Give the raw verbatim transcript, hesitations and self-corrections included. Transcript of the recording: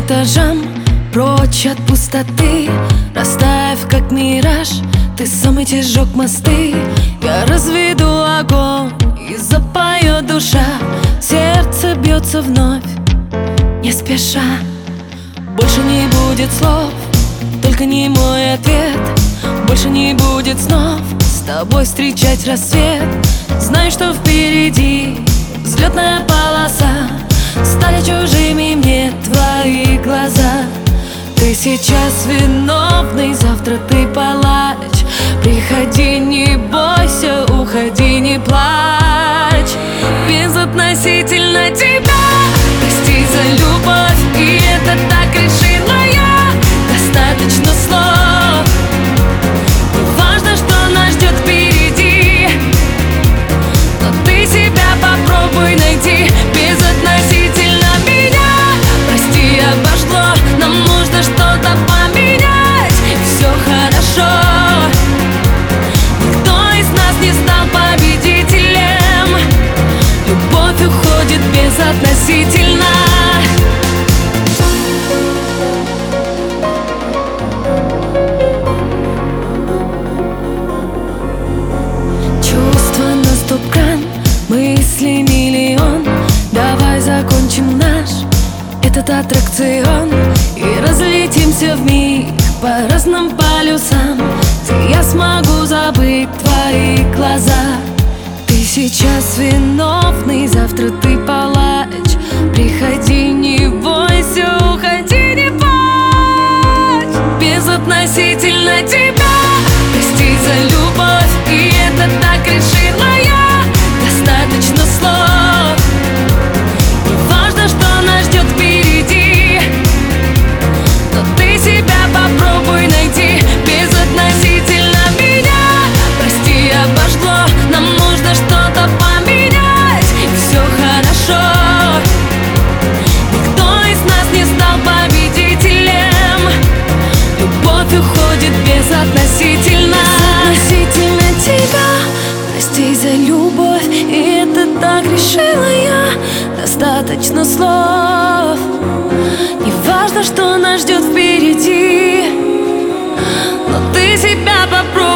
этажам, прочь от пустоты, растаяв как мираж. Ты сам эти сжег мосты. Я разведу огонь, и запоет душа. Сердце бьется вновь, не спеша. Больше не будет слов, только не мой ответ. Больше не будет снов с тобой встречать рассвет. Знай, что впереди взлетная полоса. Стали чужими мне твои глаза. Ты сейчас виновный, завтра ты палач. Приходи, не бойся, уходи, не плачь. Безотносительно тебя, прости за любовь, и это так решила я. Достаточно слов, не важно, что нас ждет впереди, но ты себя попробуй найти. Безотносительно меня, прости, обошло, нам нужно что-то поменять, и все хорошо. Никто из нас не стал победителем, любовь уходит безотносительно. Чувства на стоп-кран, мысли миллион. Давай закончим наш этот аттракцион и разлетимся вмиг по разным полюсам, где я смогу забыть твои глаза. Ты сейчас виновный, завтра ты палач. Приходи, не бойся, уходи, не плачь. Безотносительно тебя, прости за любовь, и это так решила я. Достаточно слов, не важно, что нас ждет впереди, но ты себя попробуй найти. Безотносительно меня, прости, обошло, нам нужно что-то поменять, и все хорошо. Никто из нас не стал победителем, любовь уходит безотносительно. Безотносительно тебя, прости за любовь, и это так решила я. Достаточно слов, не важно, что нас ждет впереди, но ты себя попробуй